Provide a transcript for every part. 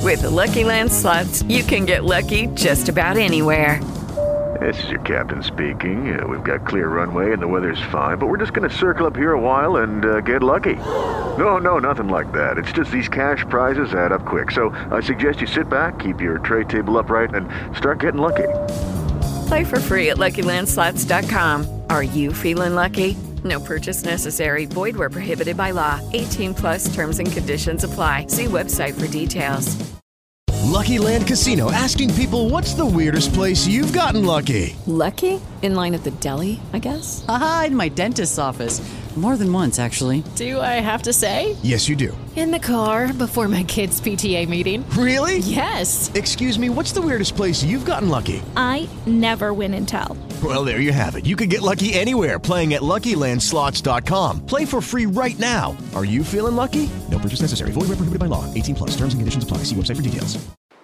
With the Lucky Land Slots, you can get lucky just about anywhere. This is your captain speaking. We've got clear runway and the weather's fine, but we're just going to circle up here a while and get lucky. No, nothing like that. It's just these cash prizes add up quick. So I suggest you sit back, keep your tray table upright, and start getting lucky. Play for free at LuckyLandSlots.com. Are you feeling lucky? No purchase necessary. Void where prohibited by law. 18 plus terms and conditions apply. See website for details. Lucky Land Casino, asking people, what's the weirdest place you've gotten lucky? Lucky? In line at the deli, I guess? Aha, in my dentist's office. More than once, actually. Do I have to say? Yes, you do. In the car before my kids' PTA meeting. Really? Yes. Excuse me, what's the weirdest place you've gotten lucky? I never win and tell. Well, there you have it. You can get lucky anywhere, playing at LuckyLandSlots.com. Play for free right now. Are you feeling lucky? No purchase necessary. Void where prohibited by law. 18 plus. Terms and conditions apply. See website for details.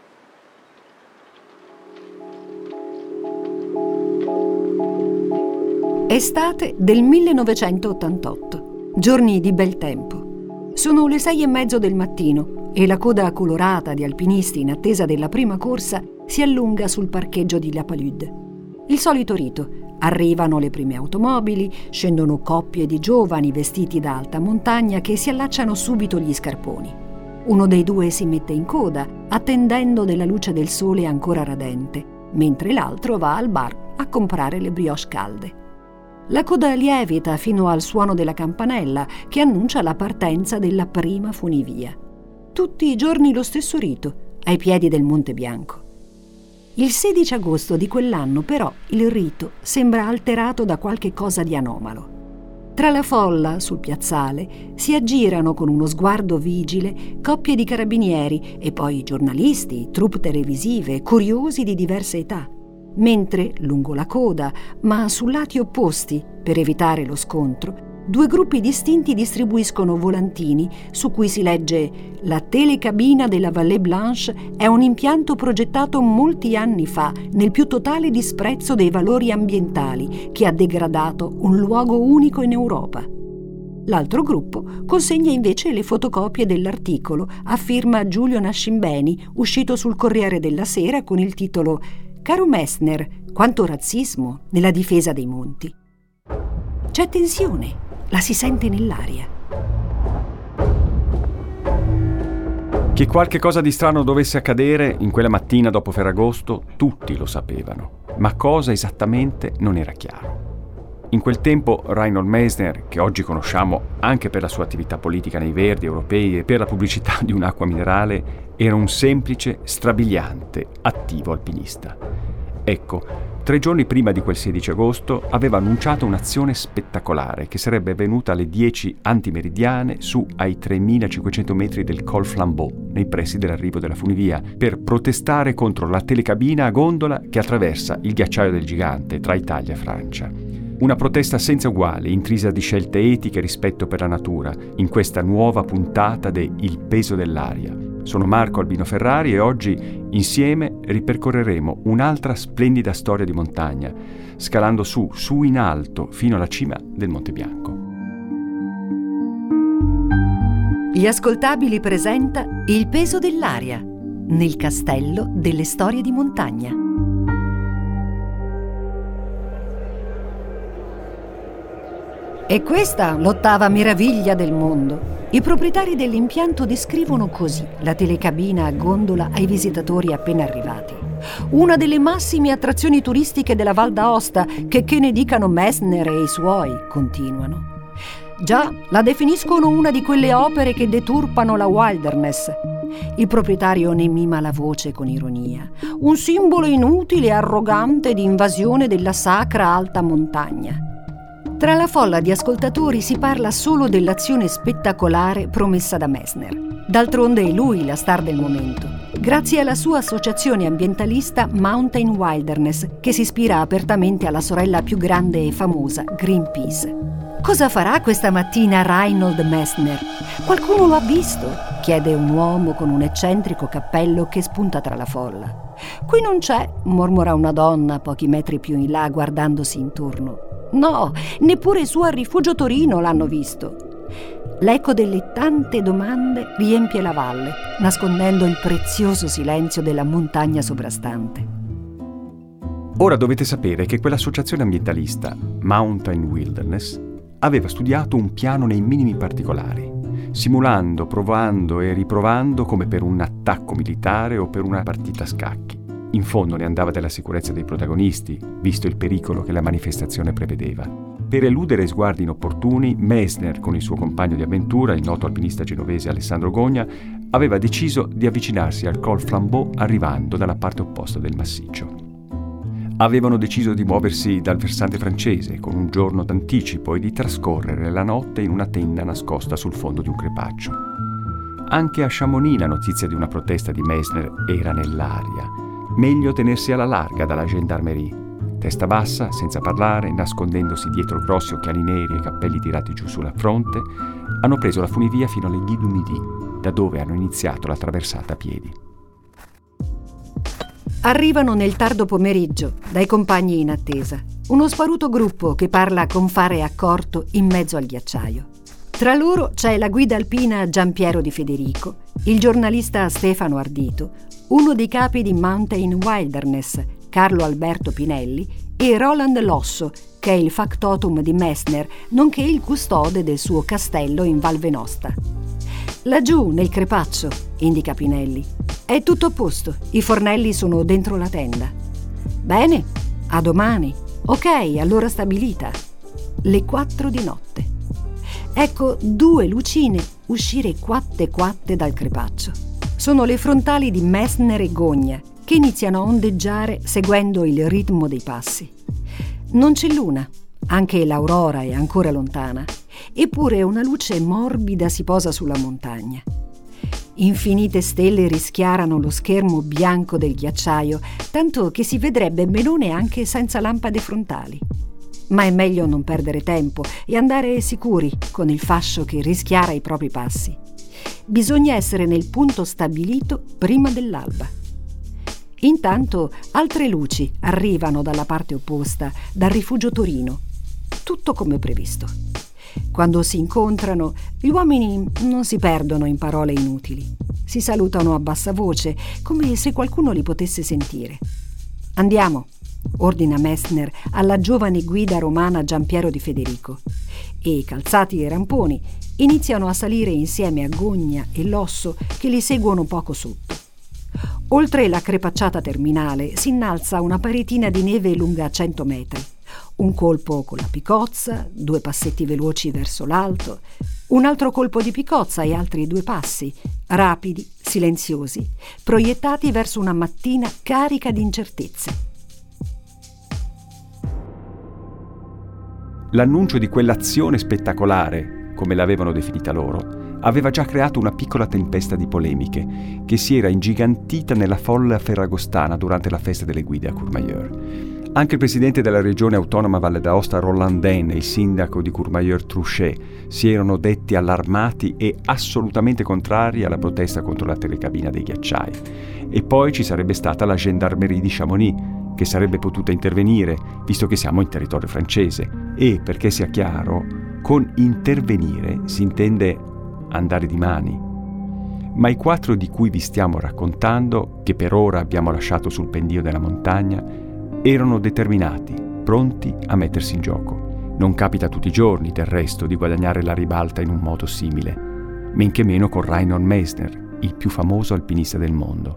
Estate del 1988. Giorni di bel tempo. Sono le 6:30 del mattino e la coda colorata di alpinisti in attesa della prima corsa si allunga sul parcheggio di La Palude. Il solito rito. Arrivano le prime automobili, scendono coppie di giovani vestiti da alta montagna che si allacciano subito gli scarponi. Uno dei due si mette in coda, attendendo della luce del sole ancora radente, mentre l'altro va al bar a comprare le brioche calde. La coda lievita fino al suono della campanella che annuncia la partenza della prima funivia. Tutti i giorni lo stesso rito, ai piedi del Monte Bianco. Il 16 agosto di quell'anno, però, il rito sembra alterato da qualche cosa di anomalo. Tra la folla, sul piazzale, si aggirano con uno sguardo vigile coppie di carabinieri e poi giornalisti, troupe televisive, curiosi di diverse età. Mentre, lungo la coda, ma su lati opposti, per evitare lo scontro, due gruppi distinti distribuiscono volantini su cui si legge «La telecabina della Vallée Blanche è un impianto progettato molti anni fa nel più totale disprezzo dei valori ambientali che ha degradato un luogo unico in Europa». L'altro gruppo consegna invece le fotocopie dell'articolo a firma Giulio Nascimbeni uscito sul Corriere della Sera con il titolo «Caro Messner, quanto razzismo nella difesa dei monti». C'è tensione, la si sente nell'aria. Che qualche cosa di strano dovesse accadere in quella mattina dopo Ferragosto, tutti lo sapevano, ma cosa esattamente non era chiaro. In quel tempo Reinhold Messner, che oggi conosciamo anche per la sua attività politica nei Verdi europei e per la pubblicità di un'acqua minerale, era un semplice, strabiliante, attivo alpinista. Ecco, 3 giorni prima di quel 16 agosto aveva annunciato un'azione spettacolare che sarebbe avvenuta alle 10 antimeridiane su ai 3.500 metri del Col Flambeau, nei pressi dell'arrivo della funivia, per protestare contro la telecabina a gondola che attraversa il ghiacciaio del Gigante tra Italia e Francia. Una protesta senza uguali, intrisa di scelte etiche e rispetto per la natura, in questa nuova puntata de Il peso dell'aria. Sono Marco Albino Ferrari e oggi, insieme, ripercorreremo un'altra splendida storia di montagna, scalando su in alto, fino alla cima del Monte Bianco. Gli Ascoltabili presenta Il peso dell'aria, nel castello delle storie di montagna. E questa l'ottava meraviglia del mondo. I proprietari dell'impianto descrivono così la telecabina a gondola ai visitatori appena arrivati. Una delle massime attrazioni turistiche della Val d'Aosta, che ne dicano Messner e i suoi, continuano. Già, la definiscono una di quelle opere che deturpano la wilderness. Il proprietario ne mima la voce con ironia. Un simbolo inutile e arrogante di invasione della sacra alta montagna. Tra la folla di ascoltatori si parla solo dell'azione spettacolare promessa da Messner. D'altronde è lui la star del momento, grazie alla sua associazione ambientalista Mountain Wilderness, che si ispira apertamente alla sorella più grande e famosa, Greenpeace. Cosa farà questa mattina Reinhold Messner? Qualcuno lo ha visto? Chiede un uomo con un eccentrico cappello che spunta tra la folla. Qui non c'è, mormora una donna pochi metri più in là guardandosi intorno. No, neppure su a Rifugio Torino l'hanno visto. L'eco delle tante domande riempie la valle, nascondendo il prezioso silenzio della montagna sovrastante. Ora dovete sapere che quell'associazione ambientalista, Mountain Wilderness, aveva studiato un piano nei minimi particolari, simulando, provando e riprovando come per un attacco militare o per una partita a scacchi. In fondo ne andava della sicurezza dei protagonisti, visto il pericolo che la manifestazione prevedeva. Per eludere sguardi inopportuni, Messner, con il suo compagno di avventura, il noto alpinista genovese Alessandro Gogna, aveva deciso di avvicinarsi al Col Flambeau arrivando dalla parte opposta del massiccio. Avevano deciso di muoversi dal versante francese con un giorno d'anticipo e di trascorrere la notte in una tenda nascosta sul fondo di un crepaccio. Anche a Chamonix la notizia di una protesta di Messner era nell'aria. Meglio tenersi alla larga dalla gendarmerie. Testa bassa, senza parlare, nascondendosi dietro grossi occhiali neri e cappelli tirati giù sulla fronte, hanno preso la funivia fino alle Guy du Midi, da dove hanno iniziato la traversata a piedi. Arrivano nel tardo pomeriggio, dai compagni in attesa, uno sparuto gruppo che parla con fare accorto in mezzo al ghiacciaio. Tra loro c'è la guida alpina Giampiero Di Federico, il giornalista Stefano Ardito, uno dei capi di Mountain Wilderness, Carlo Alberto Pinelli, e Roland Losso, che è il factotum di Messner, nonché il custode del suo castello in Val Venosta. Laggiù, nel crepaccio, indica Pinelli. È tutto a posto, i fornelli sono dentro la tenda. Bene, a domani. Ok, allora stabilita. Le 4 di notte. Ecco 2 lucine uscire quatte dal crepaccio. Sono le frontali di Messner e Gogna, che iniziano a ondeggiare seguendo il ritmo dei passi. Non c'è luna, anche l'aurora è ancora lontana, eppure una luce morbida si posa sulla montagna. Infinite stelle rischiarano lo schermo bianco del ghiacciaio, tanto che si vedrebbe benone anche senza lampade frontali. Ma è meglio non perdere tempo e andare sicuri con il fascio che rischiara i propri passi. Bisogna essere nel punto stabilito prima dell'alba. Intanto altre luci arrivano dalla parte opposta, dal rifugio Torino. Tutto come previsto. Quando si incontrano, gli uomini non si perdono in parole inutili. Si salutano a bassa voce, come se qualcuno li potesse sentire. «Andiamo», ordina Messner alla giovane guida romana Giampiero Di Federico. E, calzati i ramponi, iniziano a salire insieme a Gogna e Losso, che li seguono poco sotto. Oltre la crepacciata terminale si innalza una paretina di neve lunga 100 metri. Un colpo con la picozza, 2 passetti veloci verso l'alto, un altro colpo di picozza e altri 2 passi, rapidi, silenziosi, proiettati verso una mattina carica di incertezze. L'annuncio di quell'azione spettacolare, come l'avevano definita loro, aveva già creato una piccola tempesta di polemiche che si era ingigantita nella folla ferragostana durante la festa delle guide a Courmayeur. Anche il presidente della regione autonoma Valle d'Aosta Roland Den e il sindaco di Courmayeur Truchet si erano detti allarmati e assolutamente contrari alla protesta contro la telecabina dei ghiacciai. E poi ci sarebbe stata la gendarmerie di Chamonix, che sarebbe potuta intervenire, visto che siamo in territorio francese. E, perché sia chiaro, con intervenire si intende andare di mani. Ma i 4 di cui vi stiamo raccontando, che per ora abbiamo lasciato sul pendio della montagna, erano determinati, pronti a mettersi in gioco. Non capita tutti i giorni, del resto, di guadagnare la ribalta in un modo simile, men che meno con Reinhold Messner, il più famoso alpinista del mondo.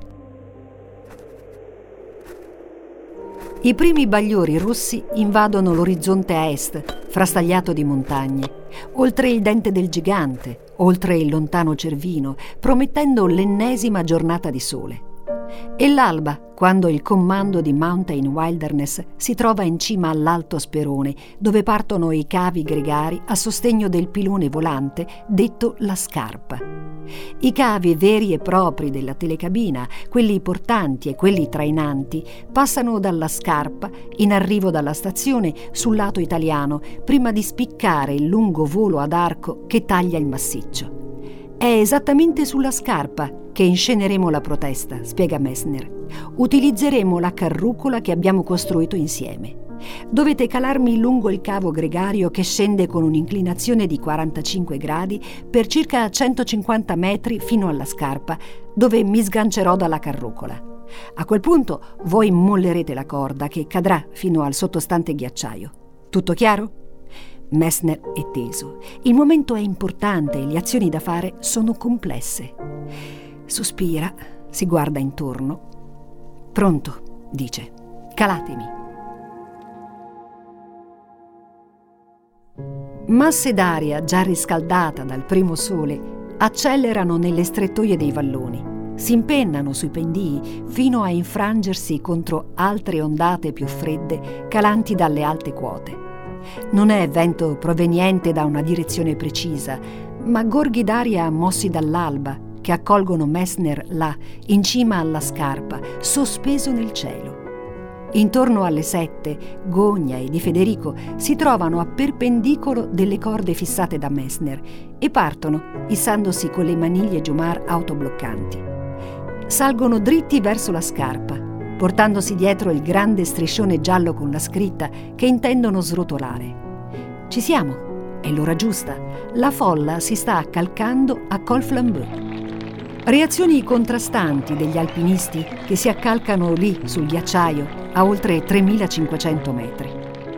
I primi bagliori rossi invadono l'orizzonte a est, frastagliato di montagne, oltre il dente del gigante, oltre il lontano Cervino, promettendo l'ennesima giornata di sole. E l'alba, quando il comando di Mountain Wilderness si trova in cima all'Alto Sperone, dove partono i cavi gregari a sostegno del pilone volante detto la Scarpa. I cavi veri e propri della telecabina, quelli portanti e quelli trainanti, passano dalla Scarpa in arrivo dalla stazione sul lato italiano prima di spiccare il lungo volo ad arco che taglia il massiccio. È esattamente sulla Scarpa che insceneremo la protesta, spiega Messner. Utilizzeremo la carrucola che abbiamo costruito insieme. Dovete calarmi lungo il cavo gregario che scende con un'inclinazione di 45 gradi per circa 150 metri fino alla scarpa, dove mi sgancerò dalla carrucola. A quel punto voi mollerete la corda che cadrà fino al sottostante ghiacciaio. Tutto chiaro? Messner è teso. Il momento è importante e le azioni da fare sono complesse. Sospira, si guarda intorno. Pronto, dice. Calatemi. Masse d'aria già riscaldata dal primo sole accelerano nelle strettoie dei valloni, si impennano sui pendii fino a infrangersi contro altre ondate più fredde calanti dalle alte quote. Non è vento proveniente da una direzione precisa, ma gorghi d'aria mossi dall'alba che accolgono Messner là, in cima alla scarpa, sospeso nel cielo. Intorno alle 7, Gogna e Di Federico si trovano a perpendicolo delle corde fissate da Messner e partono, issandosi con le maniglie Jumar autobloccanti. Salgono dritti verso la scarpa, portandosi dietro il grande striscione giallo con la scritta che intendono srotolare. Ci siamo, è l'ora giusta. La folla si sta accalcando a Col Flambeux. Reazioni contrastanti degli alpinisti che si accalcano lì sul ghiacciaio a oltre 3.500 metri.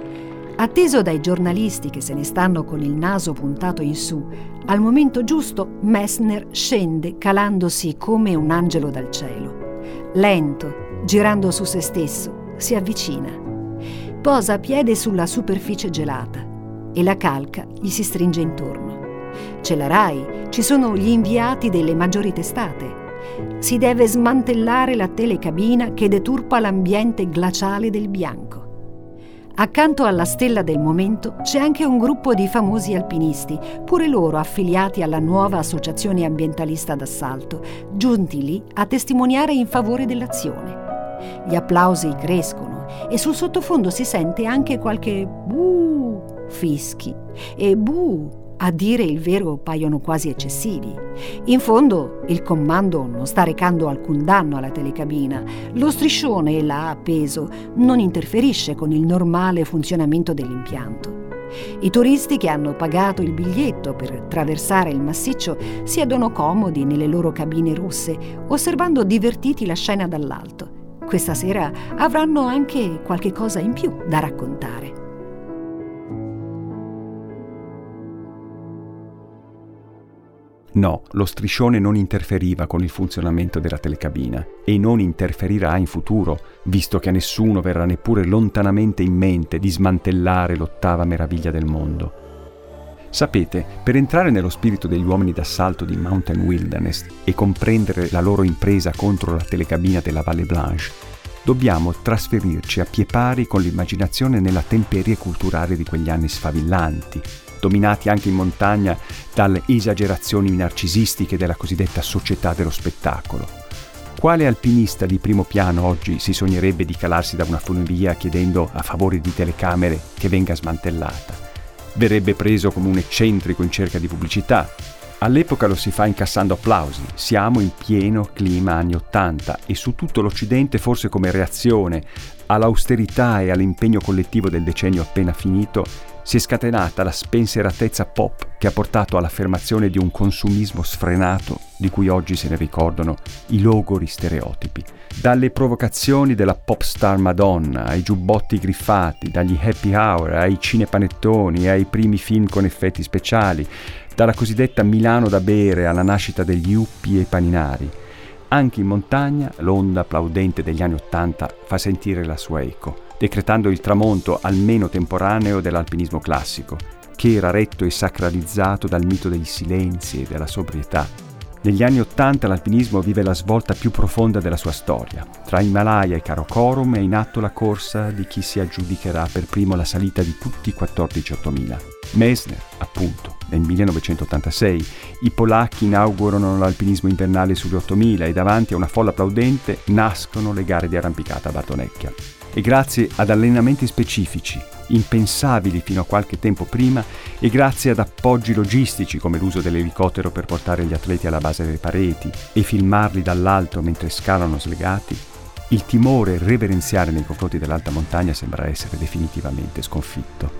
Atteso dai giornalisti che se ne stanno con il naso puntato in su, al momento giusto Messner scende calandosi come un angelo dal cielo. Lento, girando su se stesso, si avvicina. Posa a piede sulla superficie gelata e la calca gli si stringe intorno. C'è la RAI, ci sono gli inviati delle maggiori testate. Si deve smantellare la telecabina che deturpa l'ambiente glaciale del bianco. Accanto alla stella del momento c'è anche un gruppo di famosi alpinisti, pure loro affiliati alla nuova associazione ambientalista d'assalto, giunti lì a testimoniare in favore dell'azione. Gli applausi crescono e sul sottofondo si sente anche qualche buh, fischi e buh. A dire il vero paiono quasi eccessivi. In fondo il comando non sta recando alcun danno alla telecabina. Lo striscione là appeso non interferisce con il normale funzionamento dell'impianto. I turisti che hanno pagato il biglietto per attraversare il massiccio siedono comodi nelle loro cabine rosse, osservando divertiti la scena dall'alto. Questa sera avranno anche qualche cosa in più da raccontare. No, lo striscione non interferiva con il funzionamento della telecabina e non interferirà in futuro, visto che a nessuno verrà neppure lontanamente in mente di smantellare l'ottava meraviglia del mondo. Sapete, per entrare nello spirito degli uomini d'assalto di Mountain Wilderness e comprendere la loro impresa contro la telecabina della Valle Blanche, dobbiamo trasferirci a pie pari con l'immaginazione nella temperie culturale di quegli anni sfavillanti, dominati anche in montagna dalle esagerazioni narcisistiche della cosiddetta società dello spettacolo. Quale alpinista di primo piano oggi si sognerebbe di calarsi da una funivia chiedendo a favore di telecamere che venga smantellata? Verrebbe preso come un eccentrico in cerca di pubblicità. All'epoca lo si fa incassando applausi. Siamo in pieno clima anni '80 e su tutto l'Occidente, forse come reazione all'austerità e all'impegno collettivo del decennio appena finito, si è scatenata la spensieratezza pop che ha portato all'affermazione di un consumismo sfrenato di cui oggi se ne ricordano i logori stereotipi. Dalle provocazioni della pop star Madonna ai giubbotti griffati, dagli happy hour ai cinepanettoni e ai primi film con effetti speciali, dalla cosiddetta Milano da bere alla nascita degli Uppi e i paninari. Anche in montagna l'onda applaudente degli anni '80 fa sentire la sua eco, decretando il tramonto almeno temporaneo dell'alpinismo classico, che era retto e sacralizzato dal mito dei silenzi e della sobrietà. Negli anni '80 l'alpinismo vive la svolta più profonda della sua storia. Tra Himalaya e Karakorum è in atto la corsa di chi si aggiudicherà per primo la salita di tutti i 14 8000. Messner, appunto, nel 1986, i polacchi inaugurano l'alpinismo invernale sulle 8000 e davanti a una folla applaudente nascono le gare di arrampicata a Bartonecchia. E grazie ad allenamenti specifici, impensabili fino a qualche tempo prima, e grazie ad appoggi logistici come l'uso dell'elicottero per portare gli atleti alla base delle pareti e filmarli dall'alto mentre scalano slegati, il timore reverenziale nei confronti dell'alta montagna sembra essere definitivamente sconfitto.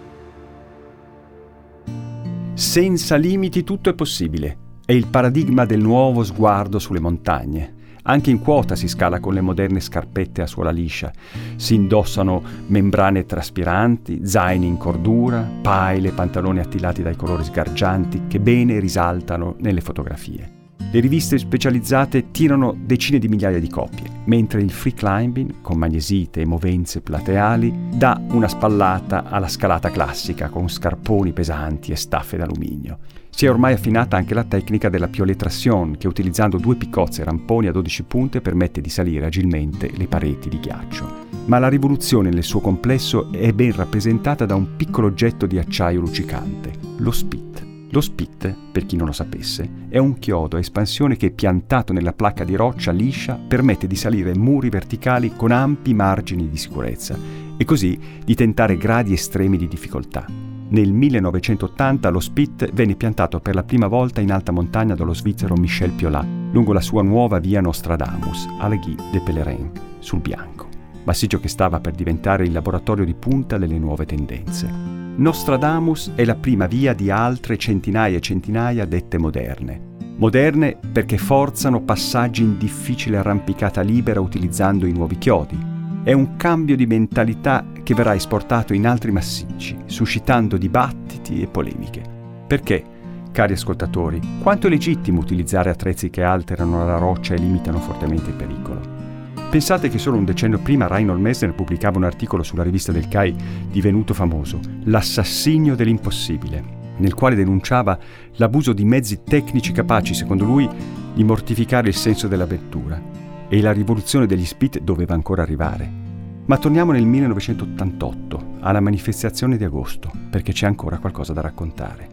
Senza limiti tutto è possibile. È il paradigma del nuovo sguardo sulle montagne. Anche in quota si scala con le moderne scarpette a suola liscia. Si indossano membrane traspiranti, zaini in cordura, paile, pantaloni attilati dai colori sgargianti che bene risaltano nelle fotografie. Le riviste specializzate tirano decine di migliaia di copie, mentre il free climbing, con magnesite e movenze plateali, dà una spallata alla scalata classica con scarponi pesanti e staffe d'alluminio. Si è ormai affinata anche la tecnica della piolet traction, che utilizzando 2 piccozze e ramponi a 12 punte permette di salire agilmente le pareti di ghiaccio. Ma la rivoluzione nel suo complesso è ben rappresentata da un piccolo oggetto di acciaio luccicante, lo spit. Lo spit, per chi non lo sapesse, è un chiodo a espansione che, piantato nella placca di roccia liscia, permette di salire muri verticali con ampi margini di sicurezza e così di tentare gradi estremi di difficoltà. Nel 1980 lo spit venne piantato per la prima volta in alta montagna dallo svizzero Michel Piolat, lungo la sua nuova via Nostradamus, à la Guy de Pèlerin, sul Bianco, massiccio che stava per diventare il laboratorio di punta delle nuove tendenze. Nostradamus è la prima via di altre centinaia e centinaia dette moderne. Moderne perché forzano passaggi in difficile arrampicata libera utilizzando i nuovi chiodi. È un cambio di mentalità che verrà esportato in altri massicci, suscitando dibattiti e polemiche. Perché, cari ascoltatori, quanto è legittimo utilizzare attrezzi che alterano la roccia e limitano fortemente il pericolo? Pensate che solo un decennio prima Reinhold Messner pubblicava un articolo sulla rivista del CAI divenuto famoso, L'assassinio dell'impossibile, nel quale denunciava l'abuso di mezzi tecnici capaci, secondo lui, di mortificare il senso dell'avventura, e la rivoluzione degli spit doveva ancora arrivare. Ma torniamo nel 1988, alla manifestazione di agosto, perché c'è ancora qualcosa da raccontare.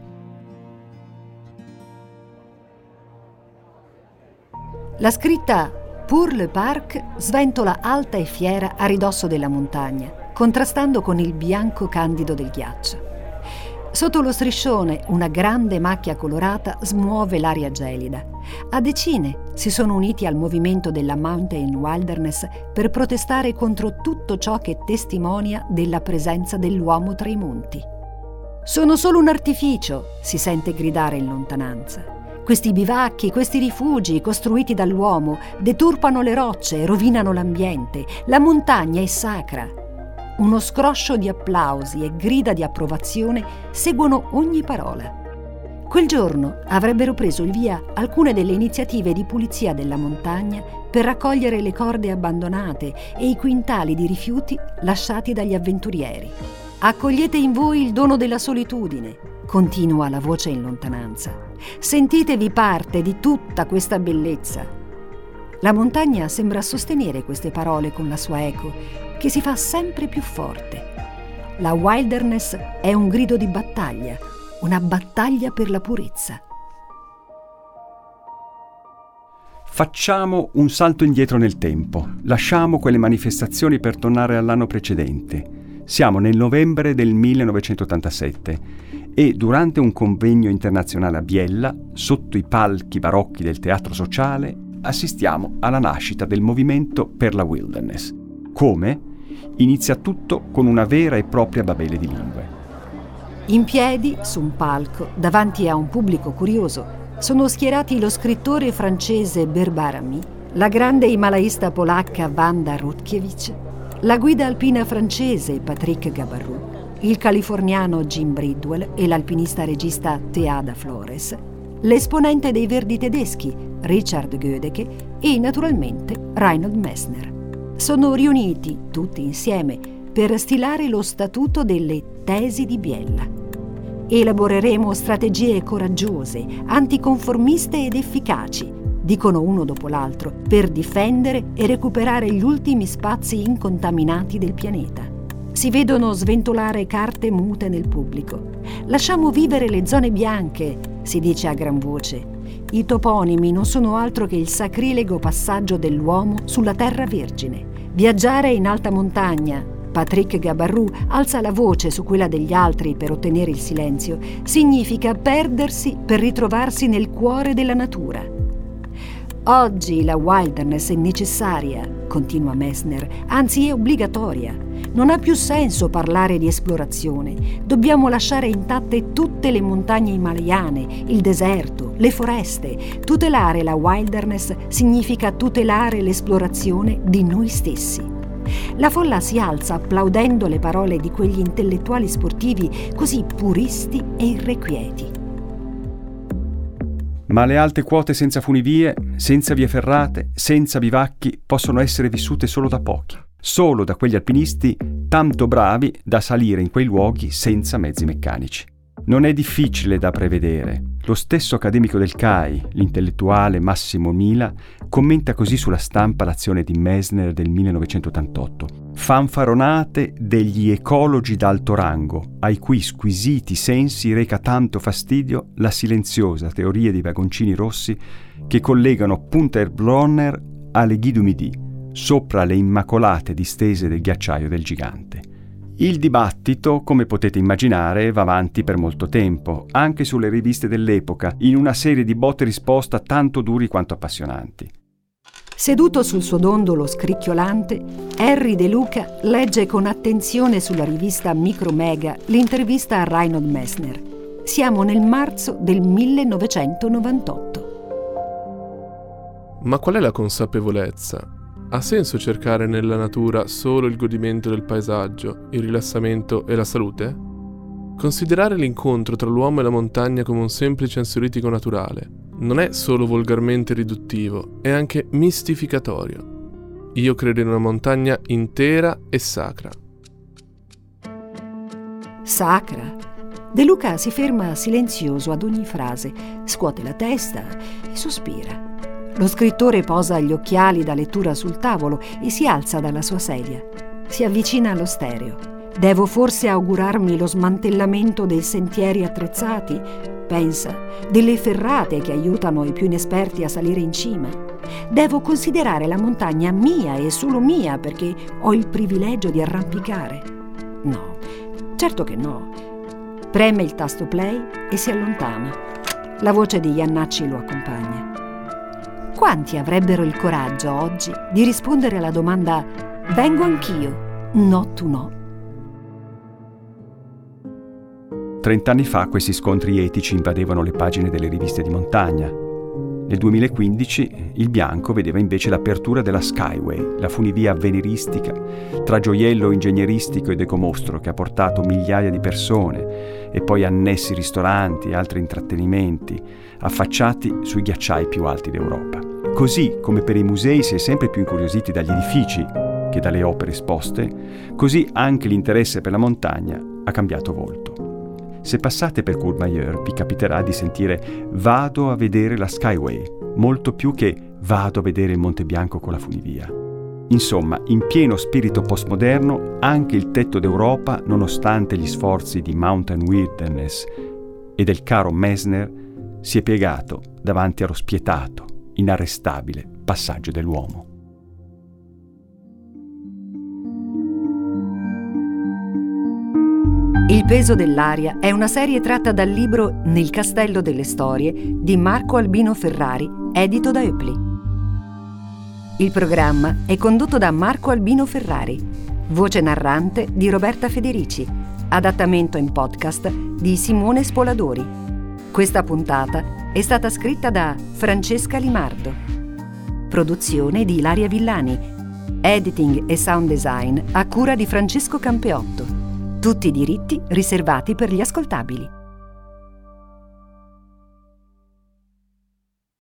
La scritta Pour le Parc sventola alta e fiera a ridosso della montagna, contrastando con il bianco candido del ghiaccio. Sotto lo striscione una grande macchia colorata smuove l'aria gelida. A decine si sono uniti al movimento della Mountain Wilderness per protestare contro tutto ciò che testimonia della presenza dell'uomo tra i monti. «Sono solo un artificio», si sente gridare in lontananza. Questi bivacchi, questi rifugi costruiti dall'uomo deturpano le rocce, rovinano l'ambiente. La montagna è sacra. Uno scroscio di applausi e grida di approvazione seguono ogni parola. Quel giorno avrebbero preso il via alcune delle iniziative di pulizia della montagna per raccogliere le corde abbandonate e i quintali di rifiuti lasciati dagli avventurieri. «Accogliete in voi il dono della solitudine», continua la voce in lontananza. «Sentitevi parte di tutta questa bellezza». La montagna sembra sostenere queste parole con la sua eco, che si fa sempre più forte. La wilderness è un grido di battaglia, una battaglia per la purezza. Facciamo un salto indietro nel tempo. Lasciamo quelle manifestazioni per tornare all'anno precedente. Siamo nel novembre del 1987 e durante un convegno internazionale a Biella, sotto i palchi barocchi del Teatro Sociale, assistiamo alla nascita del movimento per la wilderness. Come? Inizia tutto con una vera e propria babele di lingue. In piedi, su un palco, davanti a un pubblico curioso, sono schierati lo scrittore francese Berbarami, la grande himalaista polacca Wanda Rutkiewicz, la guida alpina francese Patrick Gabarrou, il californiano Jim Bridwell e l'alpinista regista Teada Flores, l'esponente dei Verdi tedeschi Richard Gödecke e naturalmente Reinhold Messner. Sono riuniti tutti insieme per stilare lo statuto delle Tesi di Biella. Elaboreremo strategie coraggiose, anticonformiste ed efficaci, dicono uno dopo l'altro, per difendere e recuperare gli ultimi spazi incontaminati del pianeta. Si vedono sventolare carte mute nel pubblico. Lasciamo vivere le zone bianche, si dice a gran voce. I toponimi non sono altro che il sacrilego passaggio dell'uomo sulla terra vergine. Viaggiare in alta montagna, Patrick Gabarrou alza la voce su quella degli altri per ottenere il silenzio, significa perdersi per ritrovarsi nel cuore della natura. Oggi la wilderness è necessaria, continua Messner, anzi è obbligatoria. Non ha più senso parlare di esplorazione. Dobbiamo lasciare intatte tutte le montagne himalayane, il deserto, le foreste. Tutelare la wilderness significa tutelare l'esplorazione di noi stessi. La folla si alza applaudendo le parole di quegli intellettuali sportivi così puristi e irrequieti. Ma le alte quote senza funivie, senza vie ferrate, senza bivacchi possono essere vissute solo da pochi, solo da quegli alpinisti tanto bravi da salire in quei luoghi senza mezzi meccanici. Non è difficile da prevedere. Lo stesso accademico del CAI, l'intellettuale Massimo Mila, commenta così sulla stampa l'azione di Messner del 1988. Fanfaronate degli ecologi d'alto rango, ai cui squisiti sensi reca tanto fastidio la silenziosa teoria dei vagoncini rossi che collegano Punta Erbronner alle Guide du Midi, sopra le immacolate distese del ghiacciaio del gigante. Il dibattito, come potete immaginare, va avanti per molto tempo, anche sulle riviste dell'epoca, in una serie di botte e risposta tanto duri quanto appassionanti. Seduto sul suo dondolo scricchiolante, Harry De Luca legge con attenzione sulla rivista Micromega l'intervista a Reinhold Messner. Siamo nel marzo del 1998. Ma qual è la consapevolezza? Ha senso cercare nella natura solo il godimento del paesaggio, il rilassamento e la salute? Considerare l'incontro tra l'uomo e la montagna come un semplice ansiolitico naturale non è solo volgarmente riduttivo, è anche mistificatorio. Io credo in una montagna intera e sacra. Sacra? De Luca si ferma silenzioso ad ogni frase, scuote la testa e sospira. Lo scrittore posa gli occhiali da lettura sul tavolo e si alza dalla sua sedia. Si avvicina allo stereo. Devo forse augurarmi lo smantellamento dei sentieri attrezzati? Pensa, delle ferrate che aiutano i più inesperti a salire in cima. Devo considerare la montagna mia e solo mia perché ho il privilegio di arrampicare? No, certo che no. Preme il tasto play e si allontana. La voce di Iannacci lo accompagna. Quanti avrebbero il coraggio oggi di rispondere alla domanda «Vengo anch'io, no tu no». 30 anni fa questi scontri etici invadevano le pagine delle riviste di montagna. Nel 2015 il bianco vedeva invece l'apertura della Skyway, la funivia avveniristica tra gioiello ingegneristico ed ecomostro che ha portato migliaia di persone e poi annessi ristoranti e altri intrattenimenti affacciati sui ghiacciai più alti d'Europa. Così come per i musei si è sempre più incuriositi dagli edifici che dalle opere esposte, così anche l'interesse per la montagna ha cambiato volto. Se passate per Courmayeur vi capiterà di sentire «vado a vedere la Skyway», molto più che «vado a vedere il Monte Bianco con la funivia». Insomma, in pieno spirito postmoderno, anche il tetto d'Europa, nonostante gli sforzi di Mountain Wilderness e del caro Messner, si è piegato davanti allo spietato, inarrestabile passaggio dell'uomo. Il peso dell'aria è una serie tratta dal libro Nel castello delle storie di Marco Albino Ferrari, edito da Eupli. Il programma è condotto da Marco Albino Ferrari, voce narrante di Roberta Federici, adattamento in podcast di Simone Spoladori. Questa puntata è stata scritta da Francesca Limardo. Produzione di Ilaria Villani. Editing e sound design a cura di Francesco Campeotto. Tutti i diritti riservati per gli ascoltabili.